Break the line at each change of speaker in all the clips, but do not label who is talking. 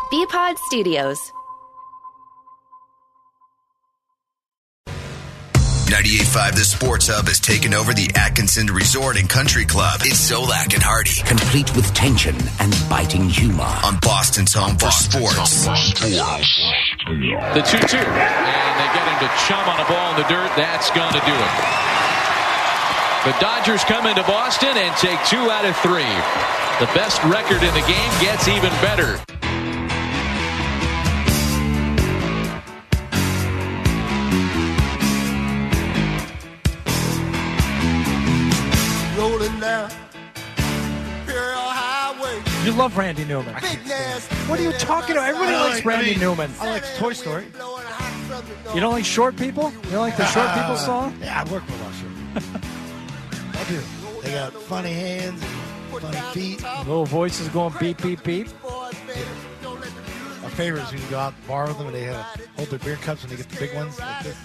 BPod Studios.
98.5 The Sports Hub has taken over the Atkinson Resort and Country Club. It's Zolak and Hardy,
complete with tension and biting humor.
On Boston's home for sports.
The 2-2. And they get him to chum on a ball in the dirt. That's going to do it. The Dodgers come into Boston and take 2 out of 3. The best record in the game gets even better.
You love Randy Newman. What are you talking about? Everybody likes Randy Newman.
I like Toy Story.
You don't like short people? You don't like the short people song?
Yeah, I work with a lot of short people. I do. They got funny hands and funny feet.
Little voices going beep, beep, beep.
My favorite is when you go out and bar with them and they hold their beer cups when they get the big ones like this.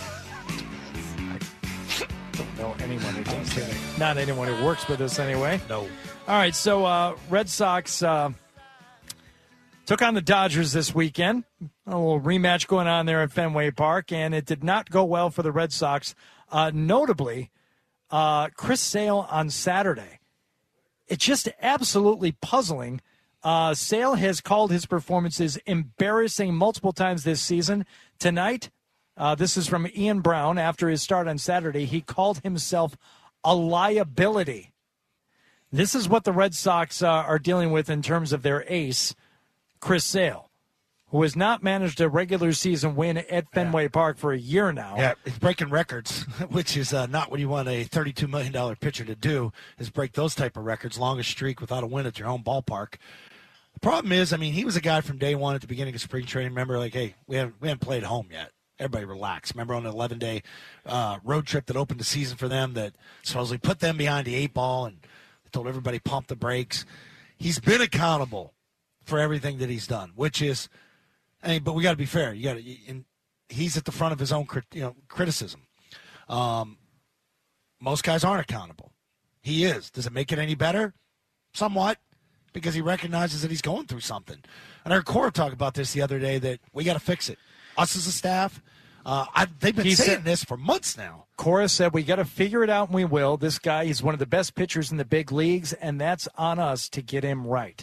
I don't know anyone who does that. Not anyone who works with us anyway.
No.
All right, so Red Sox took on the Dodgers this weekend. A little rematch going on there at Fenway Park, and it did not go well for the Red Sox. Notably, Chris Sale on Saturday. It's just absolutely puzzling. Sale has called his performances embarrassing multiple times this season. Tonight, this is from Ian Brown. After his start on Saturday, he called himself a liability. This is what the Red Sox are dealing with in terms of their ace, Chris Sale, who has not managed a regular season win at Fenway Park for a year now.
Yeah, he's breaking records, which is not what you want a $32 million pitcher to do, is break those type of records, longest streak without a win at your home ballpark. The problem is, I mean, he was a guy from day one at the beginning of spring training. Remember, like, hey, we haven't played home yet. Everybody relax. Remember on an 11-day road trip that opened the season for them that supposedly put them behind the 8 ball and told everybody pump the brakes. He's been accountable for everything that he's done, which is, but we got to be fair. He's at the front of his own criticism. Most guys aren't accountable. He is. Does it make it any better? Somewhat, because he recognizes that he's going through something. And I heard Cora talk about this the other day, that we got to fix it. Us as a staff, they've been saying this for months now.
Cora said, we got to figure it out, and we will. This guy, he's one of the best pitchers in the big leagues, and that's on us to get him right.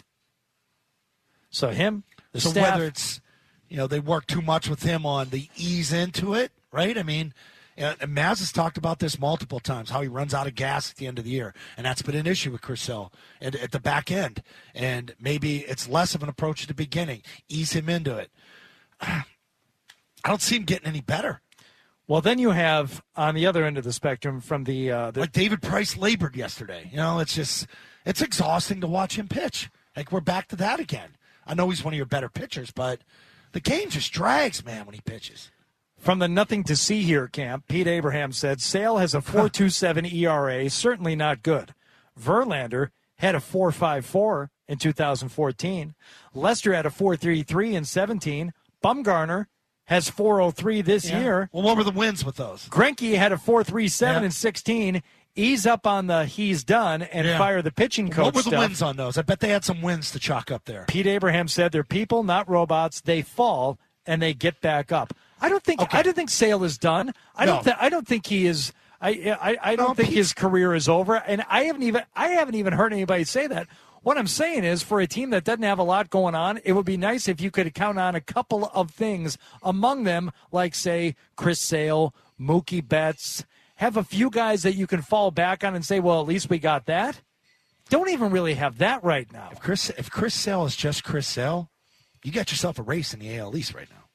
So the staff.
Whether it's, they work too much with him on the ease into it, right? I mean, Maz has talked about this multiple times, how he runs out of gas at the end of the year, and that's been an issue with Chris Sale at the back end. And maybe it's less of an approach at the beginning. Ease him into it. I don't see him getting any better.
Well, then you have, on the other end of the spectrum, from the
like David Price labored yesterday. It's exhausting to watch him pitch. Like, we're back to that again. I know he's one of your better pitchers, but the game just drags, man, when he pitches.
From the Nothing to See Here camp, Pete Abraham said, Sale has a 4.27 ERA, certainly not good. Verlander had a 4.54 in 2014. Lester had a 4.33 in 17. Bumgarner has 4.03 this year.
Well, what were the wins with those?
Greinke had a 4.37 in 16. Ease up on the he's done and fire the pitching coach.
What were the
stuff.
wins on those? I bet they had some wins to chalk up there.
Pete Abraham said they're people, not robots. They fall and they get back up. I don't think Sale is done. I don't think he is. I don't think his career is over. And I haven't even heard anybody say that. What I'm saying is, for a team that doesn't have a lot going on, it would be nice if you could count on a couple of things, among them, like, say, Chris Sale, Mookie Betts. Have a few guys that you can fall back on and say, well, at least we got that. Don't even really have that right now.
If Chris Sale is just Chris Sale, you got yourself a race in the AL East right now.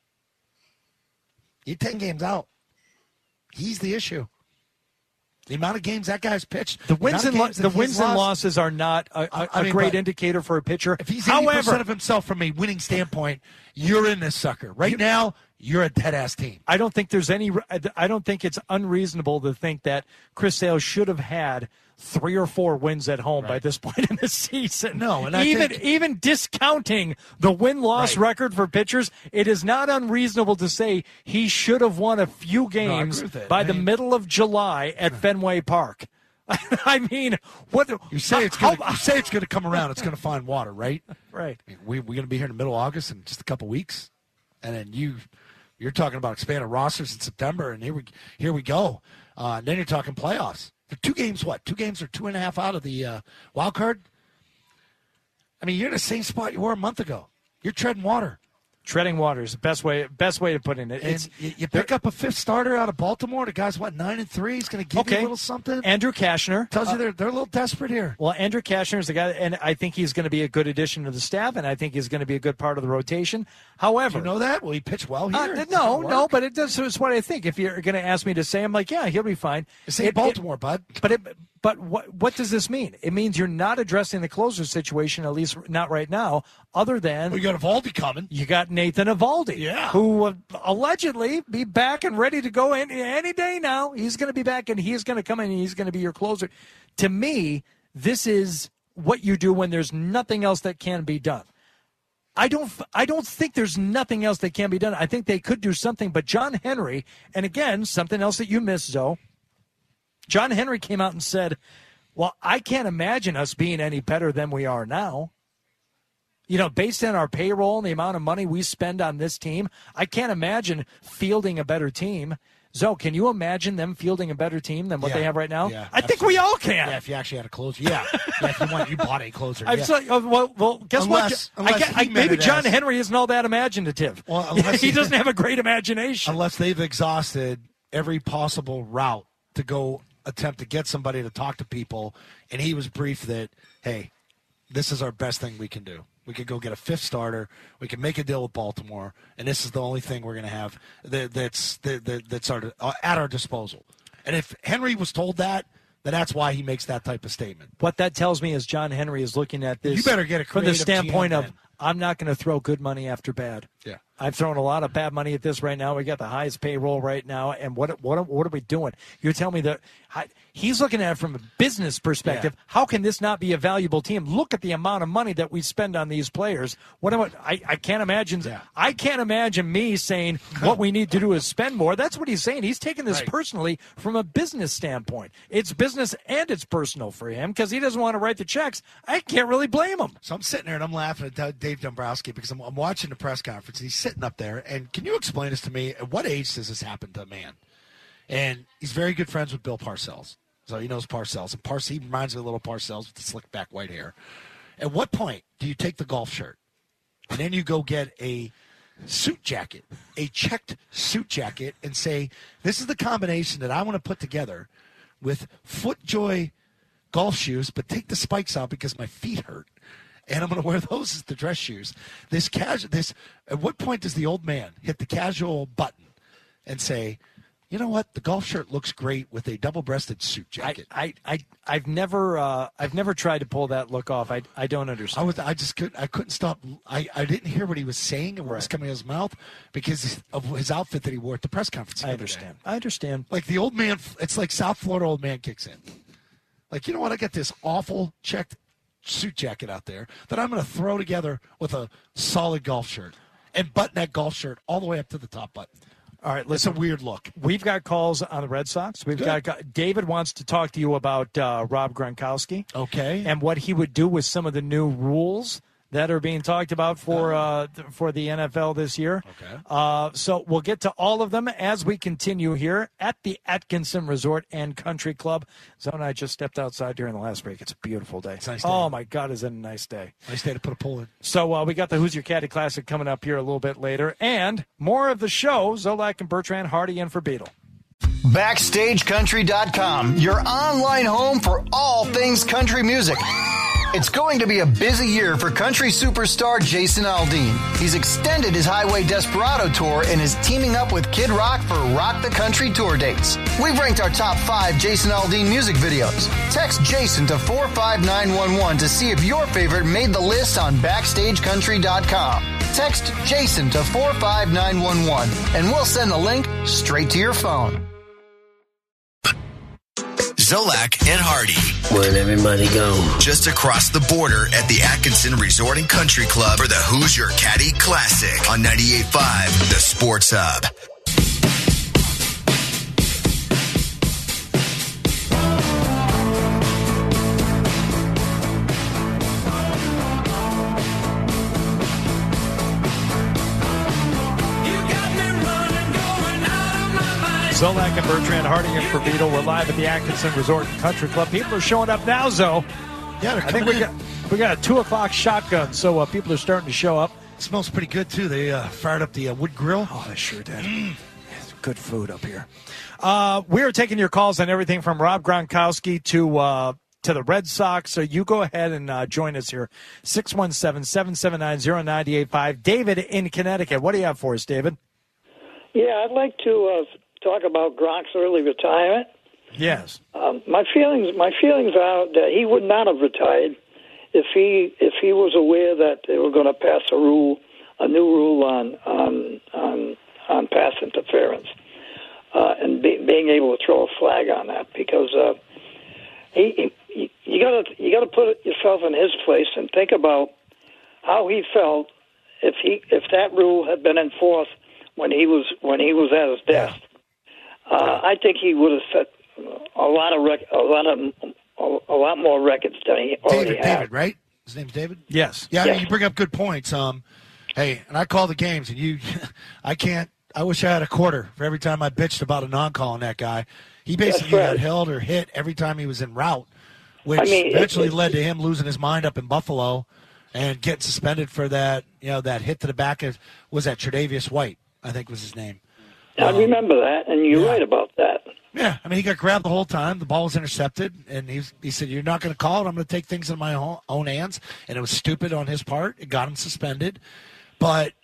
You're 10 games out. He's the issue. The amount of games that guy's pitched.
The wins and losses are not a great indicator for a pitcher.
If he's 80% of himself from a winning standpoint, you're in this sucker. Right now, you're a dead-ass team.
I don't think it's unreasonable to think that Chris Sale should have had 3 or 4 wins at home by this point in the season.
No, and
even discounting the win-loss record for pitchers, it is not unreasonable to say he should have won a few games by the middle of July at Fenway Park. I mean, what
you say it's going to come around? It's going to find water, right?
Right.
I mean, we're going to be here in the middle of August in just a couple weeks, and then you're talking about expanded rosters in September, and here we go. And then you're talking playoffs. For 2 games, what? 2 games or 2.5 out of the wild card? I mean, you're in the same spot you were a month ago. You're treading water.
Treading water is the best way to put it.
And you pick up a 5th starter out of Baltimore. The guy's, 9-3? He's going to give you a little something.
Andrew Kashner.
Tells you they're a little desperate here.
Well, Andrew Kashner is the guy, and I think he's going to be a good addition to the staff, and I think he's going to be a good part of the rotation. However.
You know that? Will he pitch well here?
No, but it's what I think. If you're going to ask me to say, I'm like, yeah, he'll be fine.
It's Baltimore, bud.
But what does this mean? It means you're not addressing the closer situation, at least not right now, other than...
Well, you got Eovaldi coming.
You got Nathan Eovaldi, who will allegedly be back and ready to go any day now. He's going to be back, and he's going to come in, and he's going to be your closer. To me, this is what you do when there's nothing else that can be done. I don't think there's nothing else that can be done. I think they could do something, but John Henry, and again, something else that you missed, Zoe, John Henry came out and said, well, I can't imagine us being any better than we are now. You know, based on our payroll and the amount of money we spend on this team, I can't imagine fielding a better team. Zoe, can you imagine them fielding a better team than what they have right now?
Yeah,
I think we all can.
Yeah, if you actually had a closer. Yeah, if you bought a closer.
Well, guess what? Maybe John Henry isn't all that imaginative.
Well,
he doesn't have a great imagination.
Unless they've exhausted every possible route to go attempt to get somebody to talk to people, and he was briefed that, hey, this is our best thing we can do. We could go get a 5th starter. We can make a deal with Baltimore, and this is the only thing we're going to have that's at our disposal. And if Henry was told that, then that's why he makes that type of statement.
What that tells me is John Henry is looking at this.
You better get a
from the standpoint
GM,
of I'm not going to throw good money after bad.
Yeah.
I've thrown a lot of bad money at this right now. We got the highest payroll right now, and what are we doing? You're telling me that he's looking at it from a business perspective. Yeah. How can this not be a valuable team? Look at the amount of money that we spend on these players. I can't imagine. Yeah. I can't imagine me saying what we need to do is spend more. That's what he's saying. He's taking this personally from a business standpoint. It's business and it's personal for him because he doesn't want to write the checks. I can't really blame him.
So I'm sitting there and I'm laughing at Dave Dombrowski because I'm watching the press conference. He's sitting up there, and can you explain this to me? At what age does this happen to a man? And he's very good friends with Bill Parcells, so he knows Parcells. And he reminds me of little Parcells with the slick back white hair. At what point do you take the golf shirt and then you go get a suit jacket, a checked suit jacket, and say, this is the combination that I want to put together with FootJoy golf shoes, but take the spikes out because my feet hurt. And I'm going to wear those as the dress shoes. At what point does the old man hit the casual button and say, you know what, the golf shirt looks great with a double-breasted suit jacket?
I've never tried to pull that look off. I don't understand.
I couldn't stop. I didn't hear what he was saying and what was coming out of his mouth because of his outfit that he wore at the press conference.
I understand.
Like the old man, it's like South Florida old man kicks in. Like, you know what, I got this awful checked suit jacket out there that I'm going to throw together with a solid golf shirt and button that golf shirt all the way up to the top button.
All right, listen,
it's a weird look.
We've got calls on the Red Sox. David wants to talk to you about Rob Gronkowski.
Okay.
And what he would do with some of the new rules that are being talked about for the NFL this year.
Okay.
So we'll get to all of them as we continue here at the Atkinson Resort and Country Club. Zoe and I just stepped outside during the last break. It's a beautiful day.
It's a nice day.
Oh, my God, is it a nice day.
Nice day to put a poll in.
So we got the Who's Your Caddy Classic coming up here a little bit later. And more of the show, Zolak and Bertrand, Hardy in for Beetle.
BackstageCountry.com, your online home for all things country music. It's going to be a busy year for country superstar Jason Aldean. He's extended his Highway Desperado tour and is teaming up with Kid Rock for Rock the Country tour dates. We've ranked our top 5 Jason Aldean music videos. Text Jason to 45911 to see if your favorite made the list on BackstageCountry.com. Text Jason to 45911 and we'll send the link straight to your phone.
Zolak and Hardy.
Where'd everybody go?
Just across the border at the Atkinson Resort and Country Club for the Who's Your Caddy Classic on 98.5 The Sports Hub.
Zolak and Bertrand, Harding and Fervital. We're live at the Atkinson Resort and Country Club. People are showing up now, Zo.
Yeah,
I think we got a 2 o'clock shotgun, so people are starting to show up.
It smells pretty good, too. They fired up the wood grill.
Oh, they sure did. It's good food up here. We are taking your calls on everything from Rob Gronkowski to the Red Sox. So you go ahead and join us here. 617-779-0985. David in Connecticut. What do you have for us, David?
Yeah, I'd like to talk about Gronk's early retirement.
Yes.
My feelings are that he would not have retired if he was aware that they were going to pass a new rule on pass interference, and being able to throw a flag on that, because you got to put yourself in his place and think about how he felt if that rule had been enforced when he was at his desk. I think he would have set a lot more records than he already had.
David, right? His name's David?
Yes.
Yeah,
yes.
I mean, you bring up good points. Hey, and I call the games, and I wish I had a quarter for every time I bitched about a non-call on that guy. He basically got held or hit every time he was en route, which eventually led to him losing his mind up in Buffalo and getting suspended for that, that hit to the back of, was that Tre'Davious White, I think was his name.
I remember that, and you're right about that.
Yeah, I mean, he got grabbed the whole time. The ball was intercepted, and he said, "You're not going to call it. I'm going to take things in my own hands." And it was stupid on his part. It got him suspended. But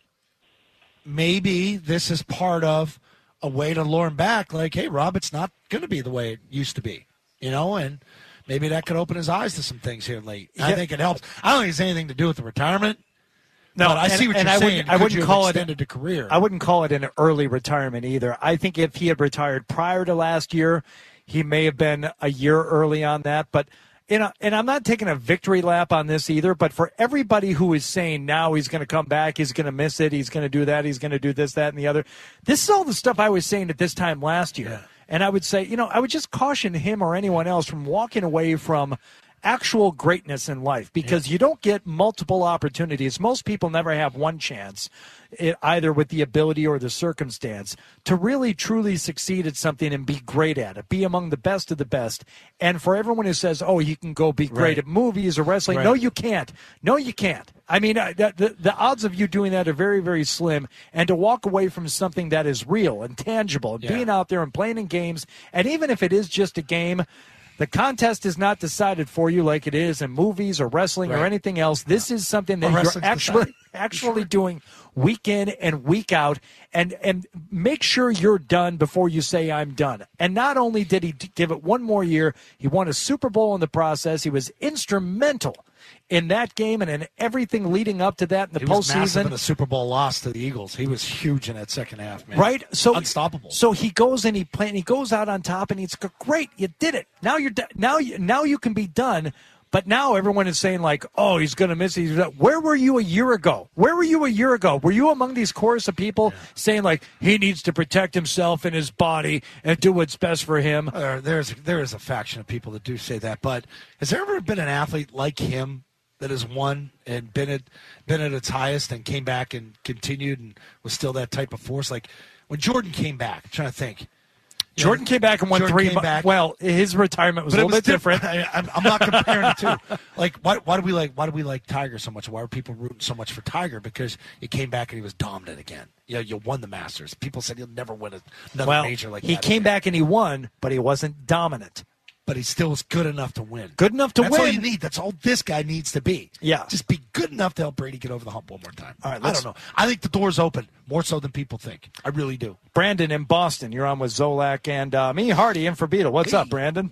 maybe this is part of a way to lure him back. Like, hey, Rob, it's not going to be the way it used to be, and maybe that could open his eyes to some things here late. Yeah. I think it helps. I don't think it's anything to do with the retirement. No, but I see what you're saying.
I wouldn't call it
a career.
I wouldn't call it an early retirement either. I think if he had retired prior to last year, he may have been a year early on that. But and I'm not taking a victory lap on this either. But for everybody who is saying now he's going to come back, he's going to miss it, he's going to do that, he's going to do this, that, and the other. This is all the stuff I was saying at this time last year. Yeah. And I would say, I would just caution him or anyone else from walking away from actual greatness in life, because you don't get multiple opportunities. Most people never have one chance, either with the ability or the circumstance, to really truly succeed at something and be great at it, be among the best of the best. And for everyone who says, oh, you can go be great at movies or wrestling, no, you can't. No, you can't. I mean, the odds of you doing that are very, very slim. And to walk away from something that is real and tangible and being out there and playing in games, and even if it is just a game, the contest is not decided for you like it is in movies or wrestling or anything else. This is something that you're actually doing week in and week out, and make sure you're done before you say I'm done. And not only did he give it one more year, he won a Super Bowl in the process. He was instrumental in that game and in everything leading up to that in the postseason. He was massive in
the Super Bowl loss to the Eagles. He was huge in that second half, man.
Right? So
unstoppable.
So he goes and he goes out on top, and he's great. You did it. Now you're now you can be done. But now everyone is saying, like, oh, he's going to miss it. Where were you a year ago? Where were you a year ago? Were you among these chorus of people saying, like, he needs to protect himself and his body and do what's best for him?
There is a faction of people that do say that. But has there ever been an athlete like him that has won and been at its highest and came back and continued and was still that type of force? Like, when Jordan came back, I'm trying to think.
Jordan came back and won three. Well, his retirement was a little bit different.
I'm not comparing the two. Like, why do we like Tiger so much? Why are people rooting so much for Tiger? Because he came back and he was dominant again. You won the Masters. People said he'll never win another major like that.
He came back and he won, but he wasn't dominant.
But he still was good enough to win.
Good enough to win.
That's all you need. That's all this guy needs to be.
Yeah.
Just be good enough to help Brady get over the hump one more time.
All right,
I don't know. I think the door's open, more so than people think. I really do.
Brandon in Boston. You're on with Zolak and me, Hardy, in for Beetle. What's up, Brandon?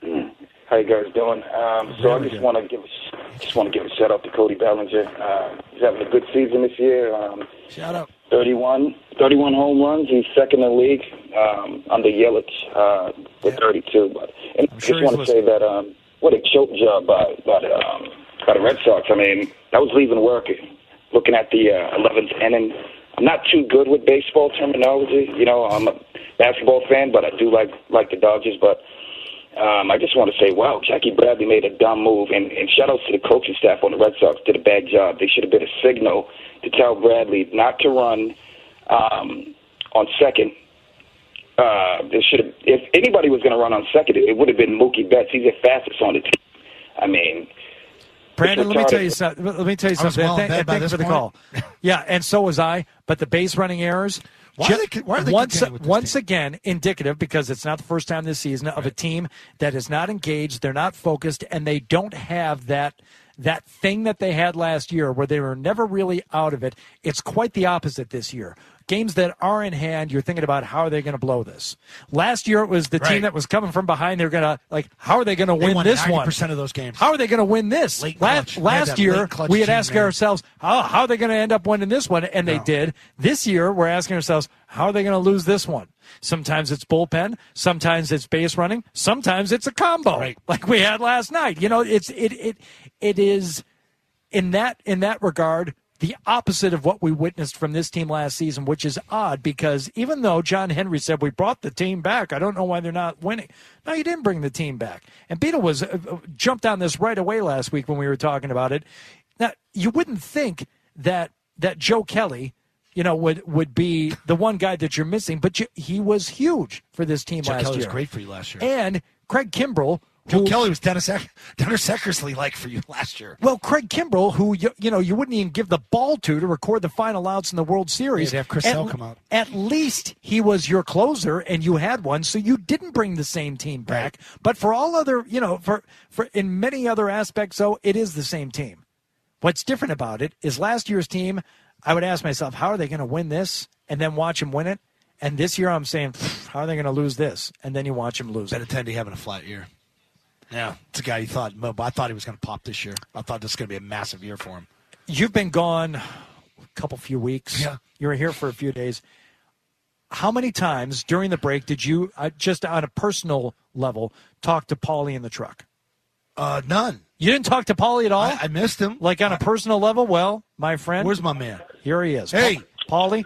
How you guys doing? So I just want to give a shout out to Cody Bellinger. He's having a good season this year.
Shout out.
31 home runs. He's second in the league under Yelich with 32. But I just want to say that what a choke job by the Red Sox. I mean, I was leaving work, looking at the 11th inning. I'm not too good with baseball terminology. I'm a basketball fan, but I do like the Dodgers. But I just want to say, wow, Jackie Bradley made a dumb move. And shout out to the coaching staff on the Red Sox. Did a bad job. They should have been a signal to tell Bradley not to run on second if anybody was going to run on second, it would have been Mookie Betts. He's the fastest on the team. I mean,
Brandon, let me tell you something. Thank you for the call. Yeah, and so was I. But the base running errors,
why are they
once again, indicative, because it's not the first time this season, of a team that is not engaged, they're not focused, and they don't have that thing that they had last year where they were never really out of it. It's quite the opposite this year. Games that are in hand, you're thinking about how are they going to blow this. Last year it was the team that was coming from behind. They're going to, how are they going to win this 90% one?
90% of those games.
How are they going to win this? Last year we had asked ourselves, how are they going to end up winning this one? And they did. This year we're asking ourselves, how are they going to lose this one? Sometimes it's bullpen. Sometimes it's base running. Sometimes it's a combo, like we had last night. It is in that regard the opposite of what we witnessed from this team last season, which is odd because even though John Henry said we brought the team back, I don't know why they're not winning. No, you didn't bring the team back. And Beto was jumped on this right away last week when we were talking about it. Now, you wouldn't think that Joe Kelly, would be the one guy that you're missing, but he was huge for this team last year.
Joe Kelly was great for you last year.
And Craig Kimbrell.
Joe Kelly was Dennis Eckersley-like for you last year.
Well, Craig Kimbrell, who you wouldn't even give the ball to record the final outs in the World Series.
You'd have Chris Sale come out.
At least he was your closer, and you had one, so you didn't bring the same team back. Right. But for all other, for in many other aspects, though, it is the same team. What's different about it is last year's team, I would ask myself, how are they going to win this, and then watch them win it? And this year I'm saying, how are they going to lose this? And then you watch them lose it.
Benintendi having a flat year. Yeah, it's a guy you thought, but I thought he was going to pop this year. I thought this was going to be a massive year for him.
You've been gone a few weeks.
Yeah.
You were here for a few days. How many times during the break did you, just on a personal level, talk to Paulie in the truck?
None.
You didn't talk to Paulie at all?
I missed him.
Like on a personal level? Well, my friend.
Where's my man?
Here he is.
Hey.
Paulie.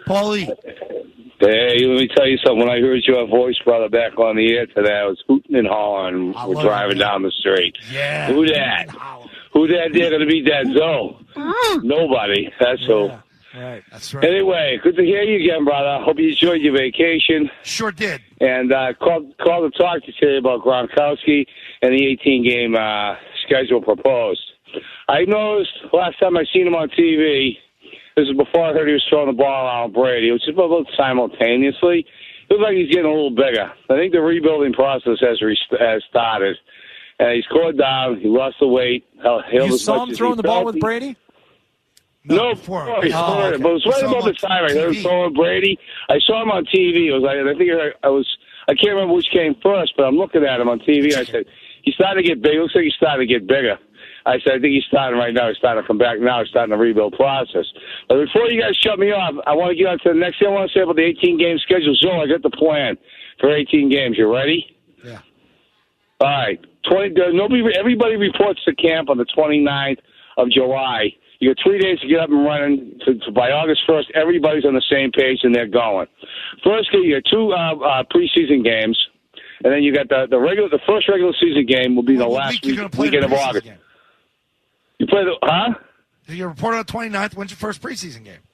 Hey, let me tell you something. When I heard your voice, brother, back on the air today, I was hooting and hollering. We're driving down the street.
Yeah.
Who that? Who that there going to beat that Zoe? Nobody. That's who.
Right.
That's right.
Anyway, good to hear you again, brother. Hope you enjoyed your vacation.
Sure did.
And called to talk to you about Gronkowski and the 18-game schedule proposed. I noticed last time I seen him on TV, this is before I heard he was throwing the ball around Brady. It was just about simultaneously. It looks like he's getting a little bigger. I think the rebuilding process has started. And he's cooled down. He lost the weight.
You saw him throwing the ball with Brady?
No, before. But it was right about the time I heard him throwing Brady. I saw him on TV. It was like, I can't remember which came first, but I'm looking at him on TV. I said, he's starting to get big. It looks like he's starting to get bigger. I said, I think he's starting right now. He's starting to come back now. He's starting the rebuild process. But before you guys shut me off, I want to get on to the next thing I want to say about the 18-game schedule. So I got the plan for 18 games. You ready?
Yeah.
All right. Everybody reports to camp on the 29th of July. You got 3 days to get up and running. By August 1st, everybody's on the same page and they're going. First, you got 2 preseason games, and then you got the first regular season game will be the last weekend of August.
Game?
You play
You report on the 29th. When's your first preseason game?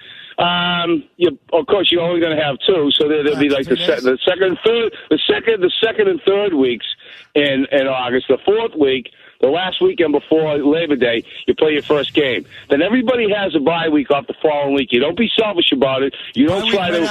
Of course, you're only going to have 2, so there'll be like the second and third weeks in August. The fourth week, the last weekend before Labor Day, you play your first game. Then everybody has a bye week off the following week. You don't be selfish about it. You don't try to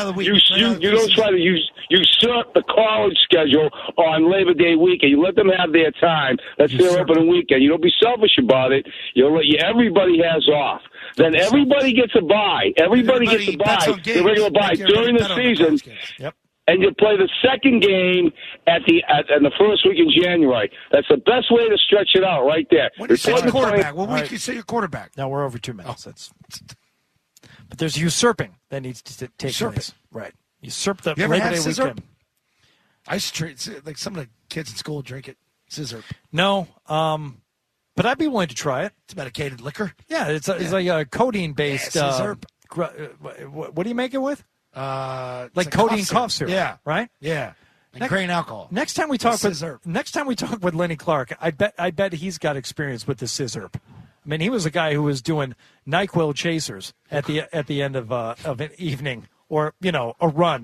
usurp the college schedule on Labor Day weekend. You let them have their time. That's their opening weekend. You don't be selfish about it. Everybody has off. Then everybody gets a bye. Everybody gets a bye, the regular bye during the season.
Yep.
And you play the second game in the first week in January. That's the best way to stretch it out right there.
When you say your quarterback, what week you say your quarterback?
No, we're over 2 minutes. But there's usurping that needs to take place. Right. Usurp the Labor Day weekend.
I used to treat, like some of the kids in school drink it. Scissor.
No, but I'd be willing to try it.
It's medicated liquor.
Yeah, it's like a codeine-based. What do you make it with? Like codeine cough syrup.
Yeah.
Right?
Yeah. And grain alcohol.
Next time we talk with Lenny Clark, I bet he's got experience with the scissor. I mean, he was a guy who was doing NyQuil chasers at the end of an evening or a run.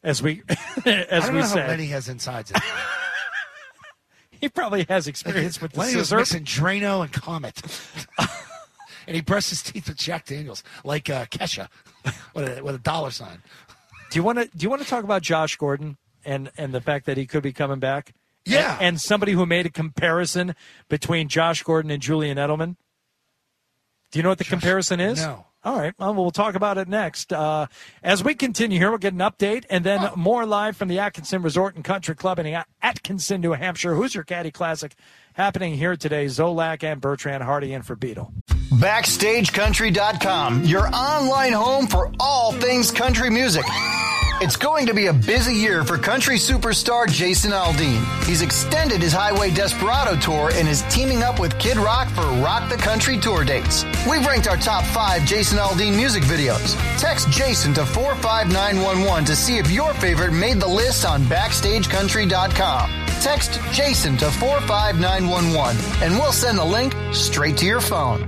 as we
I don't know
say.
how Lenny has insides. In
He probably has experience with the
Lenny was
scissor.
mixing Drano and Comet. And he brushed his teeth with Jack Daniels, like Kesha, with a dollar sign.
Do you want to talk about Josh Gordon and the fact that he could be coming back?
Yeah.
And somebody who made a comparison between Josh Gordon and Julian Edelman. Do you know what the comparison is?
No.
All right. Well, we'll talk about it next. As we continue here, we'll get an update and then more live from the Atkinson Resort and Country Club in Atkinson, New Hampshire. Who's Your Caddy Classic happening here today? Zolak and Bertrand Hardy in for Beetle.
BackstageCountry.com, your online home for all things country music. It's going to be a busy year for country superstar Jason Aldean. He's extended his Highway Desperado tour and is teaming up with Kid Rock for Rock the Country tour dates. We've ranked our top 5 Jason Aldean music videos. Text Jason to 45911 to see if your favorite made the list on BackstageCountry.com. Text Jason to 45911 and we'll send the link straight to your phone.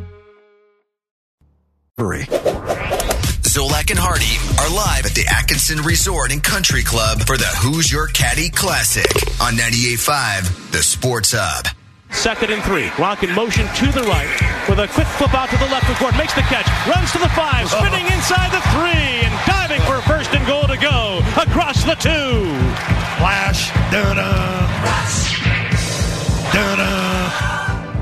Zolak and Hardy are live at the Atkinson Resort and Country Club for the Who's Your Caddy Classic on 98.5 The Sports Hub.
2nd and 3. Gronk in motion to the right with a quick flip out to the left of court. Makes the catch. Runs to the 5. Spinning inside the 3 and diving for first and goal to go across the 2.
Flash. Da-da. Da-da.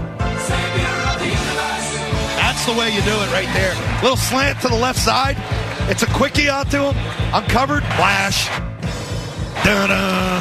That's the way you do it right there. Little slant to the left side. It's a quickie out to him. Uncovered. Flash. Da-da.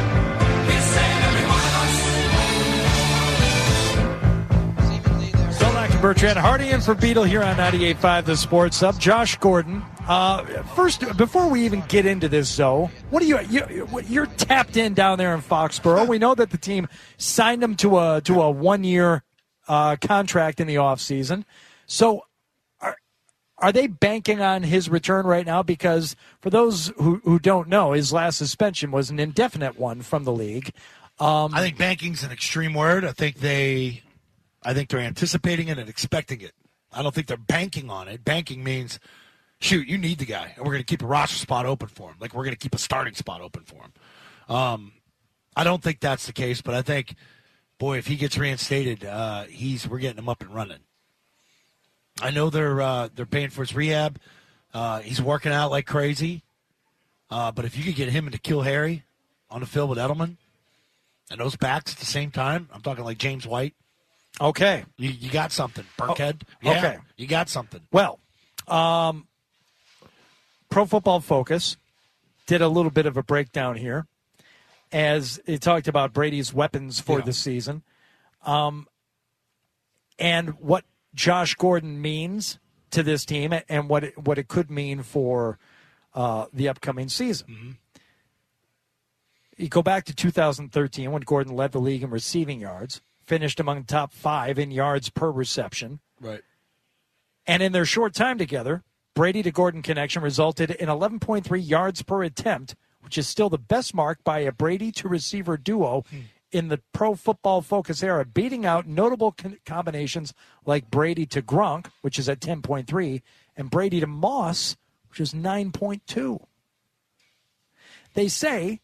Zolak and Bertrand Hardy in for Beetle here on 98.5 The Sports Hub. Josh Gordon. First, before we even get into this, Zoe, what are you're tapped in down there in Foxborough. We know that the team signed him to a 1-year contract in the offseason. So are they banking on his return right now? Because for those who don't know, his last suspension was an indefinite one from the league.
I think banking's an extreme word. I think they're anticipating it and expecting it. I don't think they're banking on it. Banking means, shoot, you need the guy, and we're going to keep a roster spot open for him. Like we're going to keep a starting spot open for him. I don't think that's the case, but I think, boy, if he gets reinstated, we're getting him up and running. I know they're paying for his rehab. He's working out like crazy. But if you could get him into Kill Harry on the field with Edelman and those backs at the same time, I'm talking like James White.
Okay.
You got something, Burkhead.
Oh, okay.
Yeah, you got something.
Well, Pro Football Focus did a little bit of a breakdown here as it talked about Brady's weapons for the season and what Josh Gordon means to this team and what it could mean for the upcoming season. Mm-hmm. You go back to 2013 when Gordon led the league in receiving yards, finished among the top 5 in yards per reception.
Right.
And in their short time together, Brady to Gordon connection resulted in 11.3 yards per attempt, which is still the best mark by a Brady to receiver duo in the Pro Football Focus era, beating out notable combinations like Brady to Gronk, which is at 10.3, and Brady to Moss, which is 9.2. They say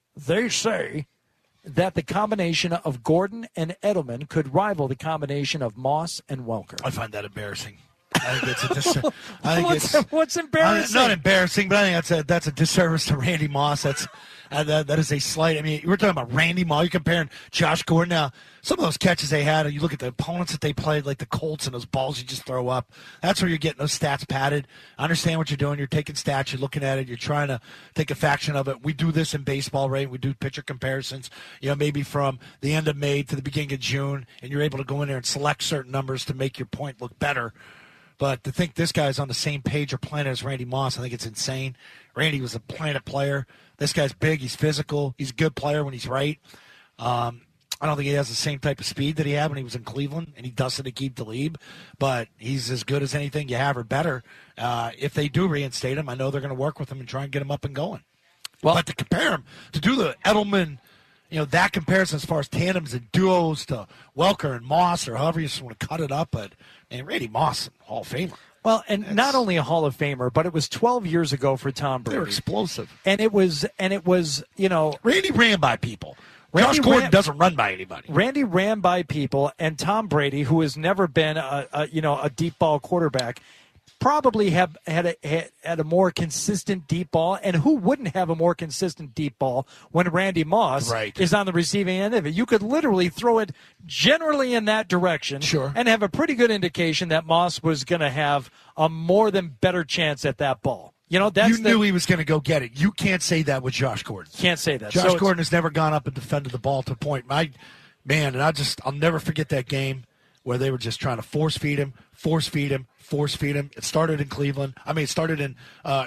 that the combination of Gordon and Edelman could rival the combination of Moss and Welker.
I find that embarrassing. I think it's
what's embarrassing?
Not embarrassing, but I think that's a disservice to Randy Moss. That is a slight. I mean, we're talking about Randy Moss. You're comparing Josh Gordon. Now, some of those catches they had, you look at the opponents that they played, like the Colts and those balls you just throw up. That's where you're getting those stats padded. I understand what you're doing. You're taking stats. You're looking at it. You're trying to take a fraction of it. We do this in baseball, right? We do pitcher comparisons, maybe from the end of May to the beginning of June, and you're able to go in there and select certain numbers to make your point look better. But to think this guy's on the same page or planet as Randy Moss, I think it's insane. Randy was a planet player. This guy's big. He's physical. He's a good player when he's right. I don't think he has the same type of speed that he had when he was in Cleveland, and he doesn't keep Talib. But he's as good as anything you have or better. If they do reinstate him, I know they're going to work with him and try and get him up and going. Well, but to compare him, to do the Edelman, that comparison as far as tandems and duos to Welker and Moss or however you just want to cut it up, but Randy Moss, Hall of Famer.
Well, and not only a Hall of Famer, but it was 12 years ago for Tom Brady.
They were explosive.
And it was,
Randy ran by people. Josh Gordon doesn't run by anybody.
Randy ran by people, and Tom Brady, who has never been a deep ball quarterback, probably had a more consistent deep ball. And who wouldn't have a more consistent deep ball when Randy Moss is on the receiving end of it? You could literally throw it generally in that direction and have a pretty good indication that Moss was going to have a more than better chance at that ball. You knew
he was going to go get it. You can't say that with Josh Gordon.
Can't say that.
Josh Gordon has never gone up and defended the ball to a point. I'll never forget that game where they were just trying to force feed him. It started in Cleveland. It started in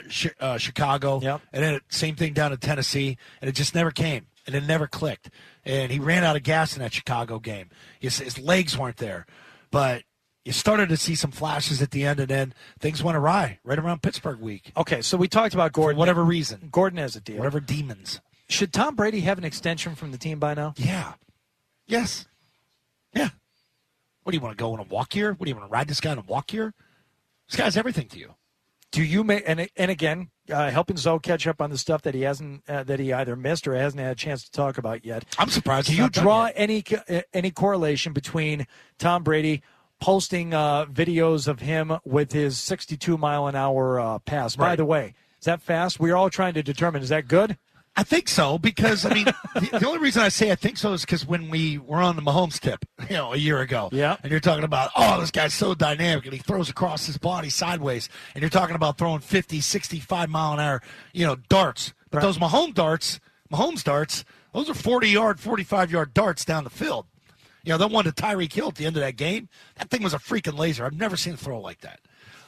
Chicago.
Yep.
And then same thing down in Tennessee. And it just never came. And it never clicked. And he ran out of gas in that Chicago game. His legs weren't there. But you started to see some flashes at the end, and then things went awry right around Pittsburgh week.
Okay, so we talked about Gordon.
For whatever reason.
Gordon has a deal.
Whatever demons.
Should Tom Brady have an extension from the team by now?
Yeah. Yes. Yeah. What, do you want to go on a walk here? What, do you want to ride this guy on a walk here? This guy's everything to you.
Do you make and again, helping Zoe catch up on the stuff that he hasn't that he either missed or hasn't had a chance to talk about yet?
I'm surprised.
Do you draw any correlation between Tom Brady posting videos of him with his 62-mile-an-hour pass? By the way, is that fast? We're all trying to determine, is that good?
I think so, because, the only reason I say I think so is because when we were on the Mahomes tip, a year ago, and you're talking about, this guy's so dynamic, and he throws across his body sideways, and you're talking about throwing 50, 65-mile-an-hour, darts. But those Mahomes darts, those are 40-yard, 45-yard darts down the field. The one to Tyreek Hill at the end of that game, that thing was a freaking laser. I've never seen a throw like that.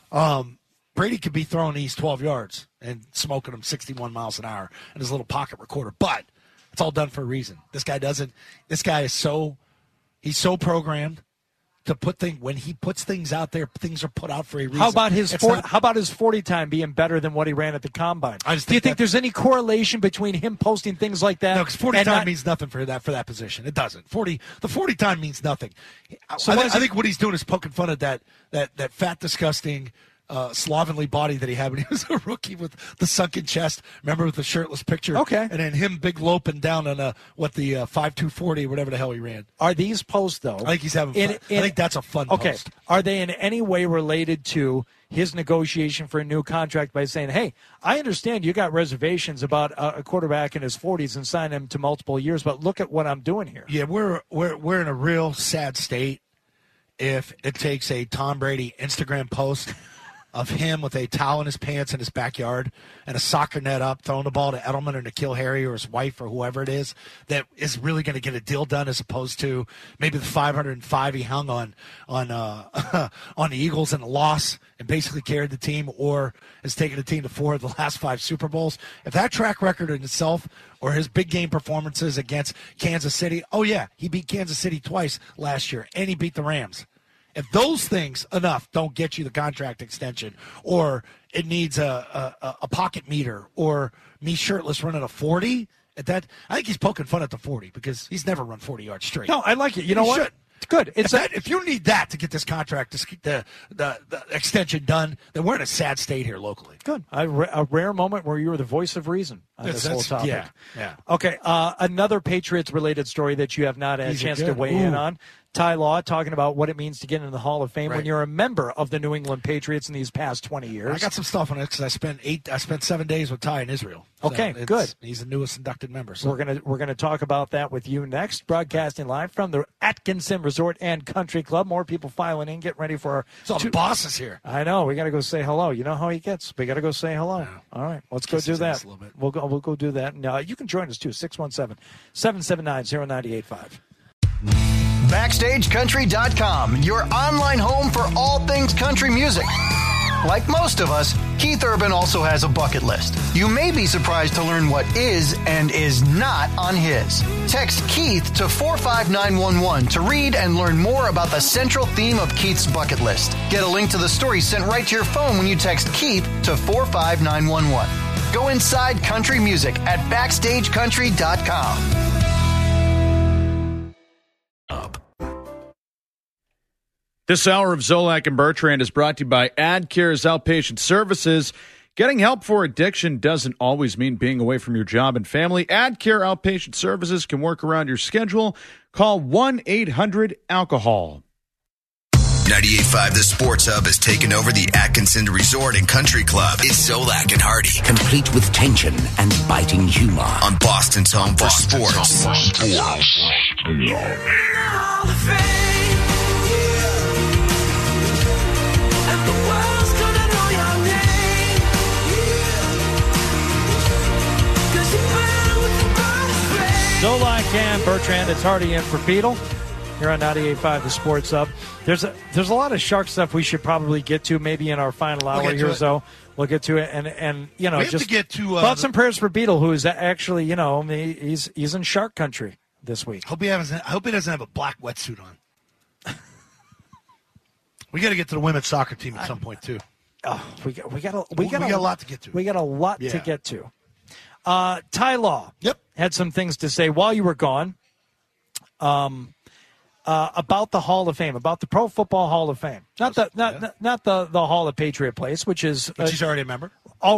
Brady could be throwing these 12 yards and smoking them 61 miles an hour in his little pocket recorder. But it's all done for a reason. This guy is he's so programmed to put when he puts things out there, things are put out for a reason.
How about his 40 time being better than what he ran at the combine? Do you think there's any correlation between him posting things like that?
No, because 40 time means nothing for that position. It doesn't. The 40 time means nothing. So I think what he's doing is poking fun at that fat, disgusting, slovenly body that he had when he was a rookie with the sunken chest. Remember, with the shirtless picture?
Okay.
And then him big loping down on the 5.240, whatever the hell he ran.
Are these posts, though?
I think he's having fun. I think that's a fun post.
Are they in any way related to his negotiation for a new contract by saying, hey, I understand you got reservations about a quarterback in his 40s and sign him to multiple years, but look at what I'm doing here.
Yeah, we're in a real sad state if it takes a Tom Brady Instagram post of him with a towel in his pants in his backyard and a soccer net up, throwing the ball to Edelman or N'Keal Harry or his wife or whoever it is, that is really going to get a deal done, as opposed to maybe the 505 he hung on the Eagles in a loss and basically carried the team, or has taken the team to 4 of the last 5 Super Bowls. If that track record in itself, or his big game performances against Kansas City, he beat Kansas City twice last year, and he beat the Rams. If those things enough don't get you the contract extension, or it needs a pocket meter, or me shirtless running a 40, at that, I think he's poking fun at the 40 because he's never run 40 yards straight.
No, I like it. You know what? It's good.
If you need that to get this contract, the extension done, then we're in a sad state here locally.
Good. A rare moment where you were the voice of reason on this whole topic.
Yeah.
Okay, another Patriots-related story that you have not had a chance to weigh in on. Ty Law talking about what it means to get into the Hall of Fame when you're a member of the New England Patriots in these past 20 years.
I got some stuff on it because I spent 7 days with Ty in Israel.
Okay, good.
He's the newest inducted member. So.
We're gonna talk about that with you next. Broadcasting live from the Atkinson Resort and Country Club. More people filing in. Get ready for
our the bosses here.
I know. We got to go say hello. You know how he gets. We got to go say hello. Yeah. All right, let's go do that. We'll go do that. And you can join us too. 617-779-0985.
BackstageCountry.com, your online home for all things country music. Like most of us, Keith Urban also has a bucket list. You may be surprised to learn what is and is not on his. Text Keith to 45911 to read and learn more about the central theme of Keith's bucket list. Get a link to the story sent right to your phone when you text Keith to 45911. Go inside country music at BackstageCountry.com.
This hour of Zolak and Bertrand is brought to you by AdCare's Outpatient Services. Getting help for addiction doesn't always mean being away from your job and family. AdCare Outpatient Services can work around your schedule. Call 1-800-ALCOHOL.
98.5 The Sports Hub has taken over the Atkinson Resort and Country Club. It's Zolak and Hardy.
Complete with tension and biting humor.
On Boston's home for sports.
Zolak and Bertrand, it's Hardy in for Beetle. Here on 98.5 The Sports Hub. There's a lot of Shark stuff we should probably get to maybe in our final hour here, so we'll get to it. And you know, just
to get to
thoughts and prayers for Beetle, who is actually, you know, he's in Shark country this week.
I hope he doesn't have a black wetsuit on. We got to get to the women's soccer team at some point too.
Oh, we got a
lot to get to.
We got a lot to get to. Ty Law, had some things to say while you were gone. About the Hall of Fame, about the Pro Football Hall of Fame, not the Hall of Patriot Place, which he's
already a member.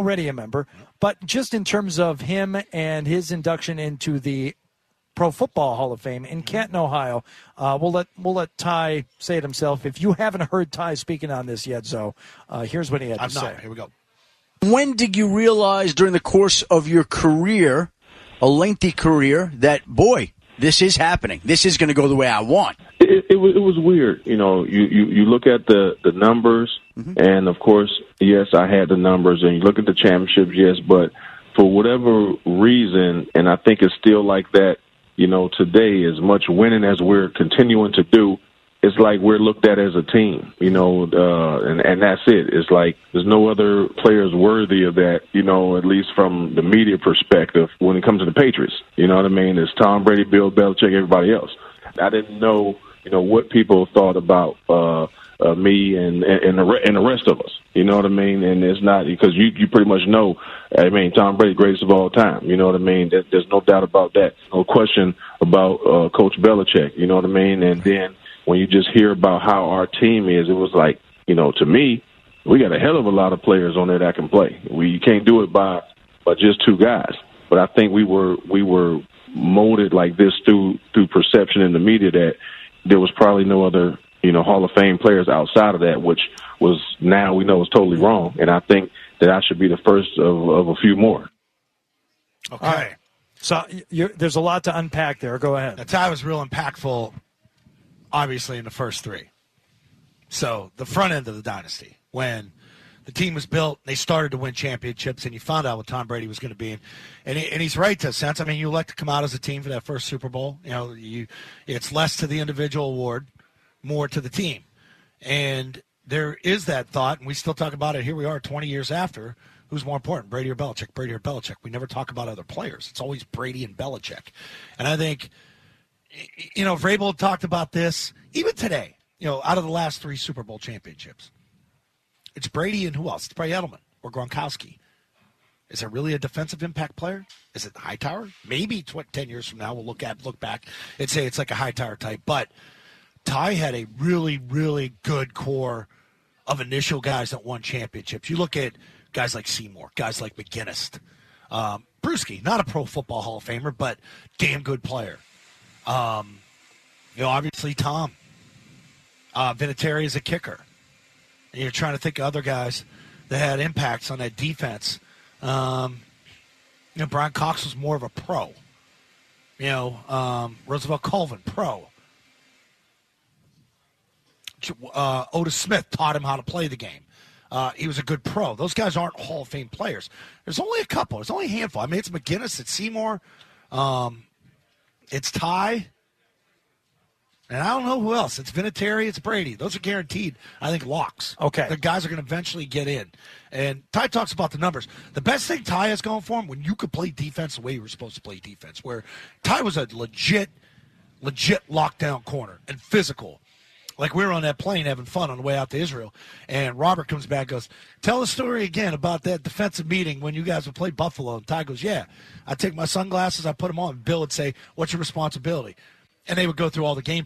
But just in terms of him and his induction into the Pro Football Hall of Fame in Canton, Ohio. We'll let Ty say it himself. If you haven't heard Ty speaking on this yet, Zoe, here's what he had to say.
Here we go.
When did you realize during the course of your career, a lengthy career, that, boy, this is happening. This is going to go the way I want?
It was weird. You know, you look at the numbers, and, of course, yes, I had the numbers, and you look at the championships, yes, but for whatever reason, and I think it's still like that, you know, today, as much winning as we're continuing to do, it's like we're looked at as a team, you know, and that's it. It's like there's no other players worthy of that, you know, at least from the media perspective when it comes to the Patriots. You know what I mean? It's Tom Brady, Bill Belichick, everybody else. I didn't know, you know, what people thought about me and the rest of us. You know what I mean? And it's not because you pretty much know. I mean, Tom Brady, greatest of all time. You know what I mean? There's no doubt about that. No question about Coach Belichick. You know what I mean? And then when you just hear about how our team is, it was like, you know, to me, we got a hell of a lot of players on there that can play. You can't do it by just two guys. But I think we were molded like this through perception in the media that there was probably no other, you know, Hall of Fame players outside of that, which was now we know is totally wrong. And I think that I should be the first of a few more.
Okay.
All right. So there's a lot to unpack there. Go ahead.
Now, Ty was real impactful, obviously, in the first three. So the front end of the dynasty, when the team was built, they started to win championships, and you found out what Tom Brady was going to be. And he's right to a sense. I mean, you elect to come out as a team for that first Super Bowl. You know, it's less to the individual award, more to the team. And there is that thought, and we still talk about it. Here we are 20 years after. Who's more important, Brady or Belichick? Brady or Belichick? We never talk about other players. It's always Brady and Belichick. And I think, you know, Vrabel talked about this even today, you know, out of the last three Super Bowl championships. It's Brady and who else? It's Brady Edelman or Gronkowski. Is it really a defensive impact player? Is it Hightower? Maybe 10 years from now we'll look back and say it's like a Hightower type. But Ty had a really, really good core of initial guys that won championships. You look at guys like Seymour, guys like McGinnis, Bruschi, not a Pro Football Hall of Famer, but damn good player. You know, obviously Tom. Vinatieri is a kicker. And you're trying to think of other guys that had impacts on that defense. You know, Brian Cox was more of a pro. You know, Roosevelt Colvin, pro. Otis Smith taught him how to play the game. He was a good pro. Those guys aren't Hall of Fame players. There's only a couple. There's only a handful. I mean, it's McGinnis, it's Seymour, it's Ty, and I don't know who else. It's Vinatieri, it's Brady. Those are guaranteed, I think, locks.
Okay.
The guys are going to eventually get in. And Ty talks about the numbers. The best thing Ty has going for him, when you could play defense the way you were supposed to play defense, where Ty was a legit lockdown corner and physical. Like we were on that plane having fun on the way out to Israel, and Robert comes back and goes, tell the story again about that defensive meeting when you guys would play Buffalo. And Ty goes, yeah, I'd take my sunglasses, I put them on, and Bill would say, what's your responsibility? And they would go through all the game plan.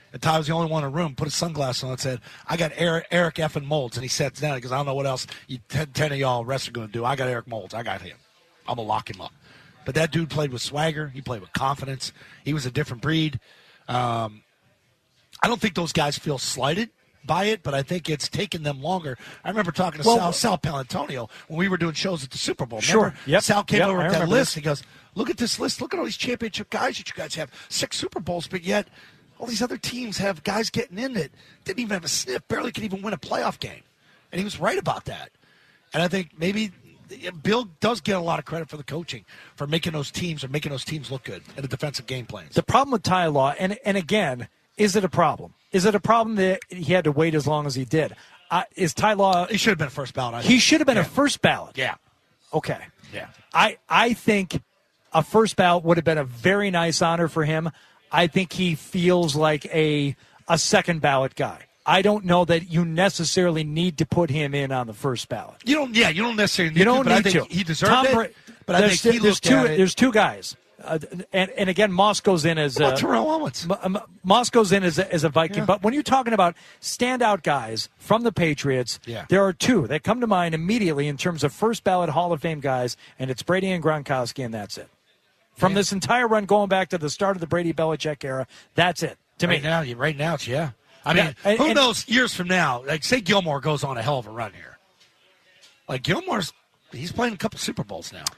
And Ty was the only one in the room, put his sunglasses on and said, I got Eric effing Moulds. And he sat down because I don't know what else 10 of y'all rest are going to do. I got Eric Moulds. I got him. I'm going to lock him up. But that dude played with swagger. He played with confidence. He was a different breed. I don't think those guys feel slighted by it, but I think it's taken them longer. I remember talking to Sal Palantonio when we were doing shows at the Super Bowl. Remember?
Sure. Yep.
Sal came over with that list.
This.
He goes, look at this list. Look at all these championship guys that you guys have. 6 Super Bowls, but yet all these other teams have guys getting in that didn't even have a sniff, barely could even win a playoff game. And he was right about that. And I think maybe Bill does get a lot of credit for the coaching, for making those teams look good in the defensive game plans.
The problem with Ty Law, and again, is it a problem? Is it a problem that he had to wait as long as he did? Is Ty Law...
He should have been a first ballot.
He should have been a first ballot.
Yeah.
Okay.
Yeah.
I think a first ballot would have been a very nice honor for him. I think he feels like a second ballot guy. I don't know that you necessarily need to put him in on the first ballot.
You don't necessarily need
you don't
to, but
need
I think
to.
he deserved it. But I think he looked at it.
There's 2 guys. And again, Moss goes in as
Terrell Owens.
Moss goes in as a Viking. Yeah. But when you're talking about standout guys from the Patriots, there are 2 that come to mind immediately in terms of first ballot Hall of Fame guys, and it's Brady and Gronkowski, and that's it. From this entire run going back to the start of the Brady-Belichick era, that's it to me.
Right now, it's I mean, who knows years from now? Like, say Gilmore goes on a hell of a run here. Like, he's playing a couple Super Bowls now.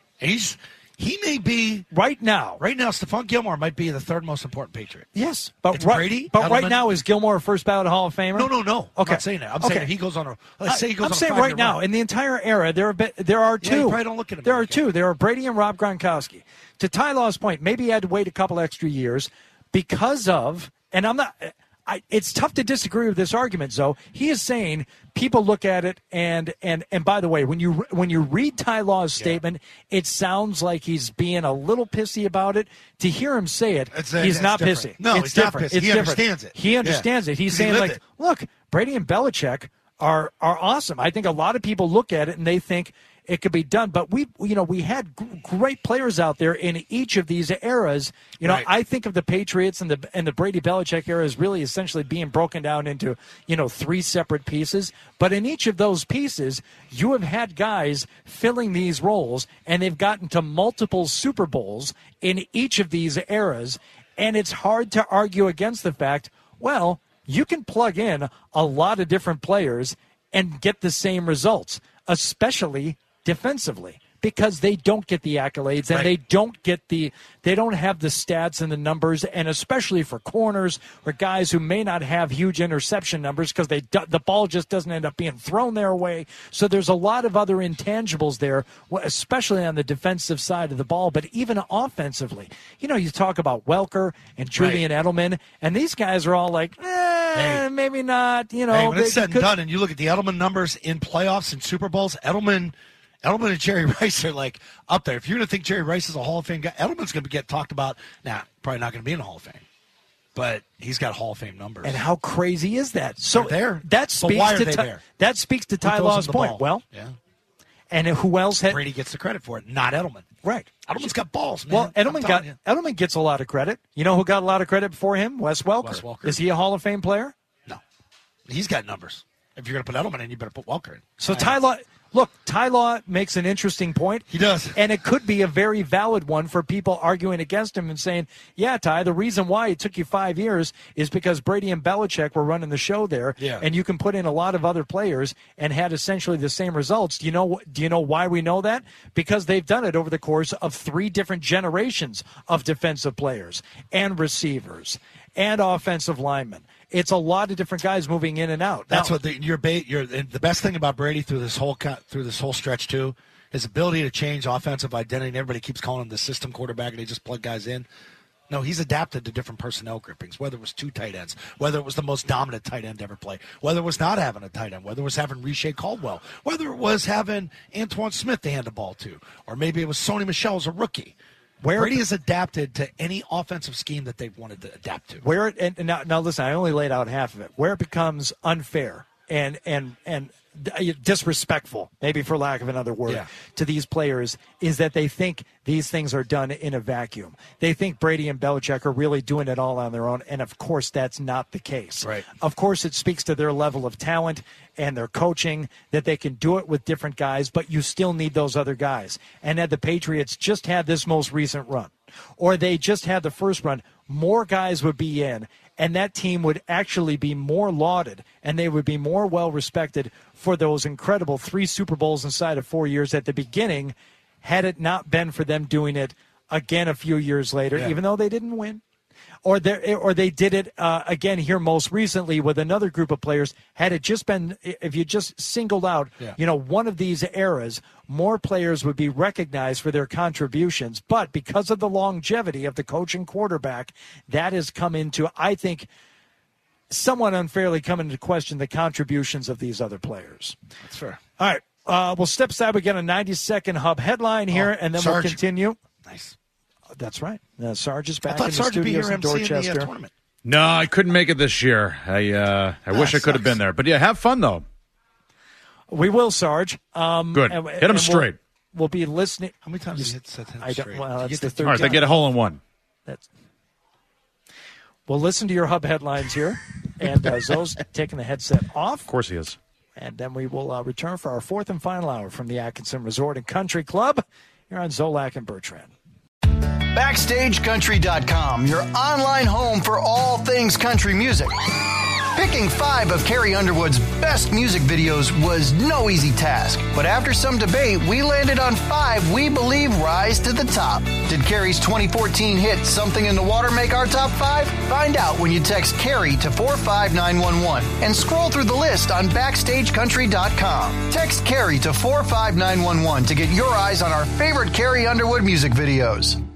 He may be
right now.
Right now, Stephon Gilmore might be the 3rd most important Patriot.
Yes, but
Brady.
But right now, is Gilmore a first ballot Hall of Famer?
No.
Okay.
I'm not saying that. I'm saying he goes on a. Let's say he goes.
I'm
on
saying
a
right now
run.
in the entire era, there are 2.
You probably don't look at him.
There are 2. There are Brady and Rob Gronkowski. To Ty Law's point, maybe he had to wait a couple extra years because of, and I'm not. It's tough to disagree with this argument, Zoe. He is saying people look at it, and by the way, when you read Ty Law's statement, it sounds like he's being a little pissy about it. To hear him say it, he's not
different.
pissy.
No,
it's
different.
He
understands it.
He understands it. He's saying, like, look, Brady and Belichick are awesome. I think a lot of people look at it and they think it could be done. But we had great players out there in each of these eras. I think of the Patriots and the Brady Belichick era as really essentially being broken down into 3 separate pieces. But in each of those pieces, you have had guys filling these roles, and they've gotten to multiple Super Bowls in each of these eras. And it's hard to argue against the fact, well, you can plug in a lot of different players and get the same results, especially defensively, because they don't get the accolades and they don't have the stats and the numbers, and especially for corners or guys who may not have huge interception numbers because the ball just doesn't end up being thrown their way. So there's a lot of other intangibles there, especially on the defensive side of the ball, but even offensively. You talk about Welker and Julian Edelman, and these guys are all like, maybe not.
When it's said and done, and you look at the Edelman numbers in playoffs and Super Bowls, Edelman and Jerry Rice are like up there. If you're going to think Jerry Rice is a Hall of Fame guy, Edelman's going to get talked about. Now, probably not going to be in the Hall of Fame, but he's got Hall of Fame numbers.
And how crazy is that? So
they're there.
That speaks to Ty Law's point. Well, and who else had
Brady gets the credit for it? Not Edelman.
Right.
Edelman's got balls, man.
Well, Edelman gets a lot of credit. You know who got a lot of credit for him? Wes Welker. Is he a Hall of Fame player?
No. He's got numbers. If you're going to put Edelman in, you better put Welker in.
So Ty Law makes an interesting point.
He does.
And it could be a very valid one for people arguing against him and saying, yeah, Ty, the reason why it took you 5 years is because Brady and Belichick were running the show there, and you can put in a lot of other players and had essentially the same results. Do you know why we know that? Because they've done it over the course of 3 different generations of defensive players and receivers and offensive linemen. It's a lot of different guys moving in and out.
That's what the best thing about Brady through this whole stretch too, his ability to change offensive identity. And everybody keeps calling him the system quarterback, and they just plug guys in. No, he's adapted to different personnel groupings. Whether it was 2 tight ends, whether it was the most dominant tight end ever play, whether it was not having a tight end, whether it was having Riche Caldwell, whether it was having Antoine Smith to hand the ball to, or maybe it was Sony Michel as a rookie. Brady has adapted to any offensive scheme that they've wanted to adapt to.
Now listen, I only laid out half of it. Where it becomes unfair and disrespectful, maybe for lack of another word, to these players is that they think these things are done in a vacuum. They think Brady and Belichick are really doing it all on their own, and of course that's not the case.
Right.
Of course it speaks to their level of talent and their coaching that they can do it with different guys, but you still need those other guys. And had the Patriots just had this most recent run, or they just had the first run, more guys would be in, and that team would actually be more lauded, and they would be more well-respected for those incredible 3 Super Bowls inside of 4 years at the beginning, had it not been for them doing it again a few years later, even though they didn't win. Or they did it again here most recently with another group of players. Had it just been, if you just singled out, one of these eras, more players would be recognized for their contributions. But because of the longevity of the coach and quarterback, that has come into, I think, somewhat unfairly come into question the contributions of these other players.
That's fair.
All right, we'll step aside. We get a 90-second Hub headline here, and then we'll continue.
Nice.
That's right. Sarge is back
I thought
in the
Sarge would be
studios
here
in Dorchester.
the tournament.
No, I couldn't make it this year. I wish I could have been there. But, yeah, have fun, though.
We will, Sarge.
Good. Hit them straight.
We'll be listening.
How many times did you hit them straight?
Well, that's the third
All right,
time.
they get a hole in one.
We'll listen to your Hub headlines here. And Zoe's taking the headset off.
Of course he is.
And then we will return for our fourth and final hour from the Atkinson Resort and Country Club here on Zolak and Bertrand.
BackstageCountry.com, your online home for all things country music. Picking 5 of Carrie Underwood's best music videos was no easy task, but after some debate, we landed on 5 we believe rise to the top. Did Carrie's 2014 hit Something in the Water make our top 5? Find out when you text Carrie to 45911 and scroll through the list on BackstageCountry.com. Text Carrie to 45911 to get your eyes on our favorite Carrie Underwood music videos.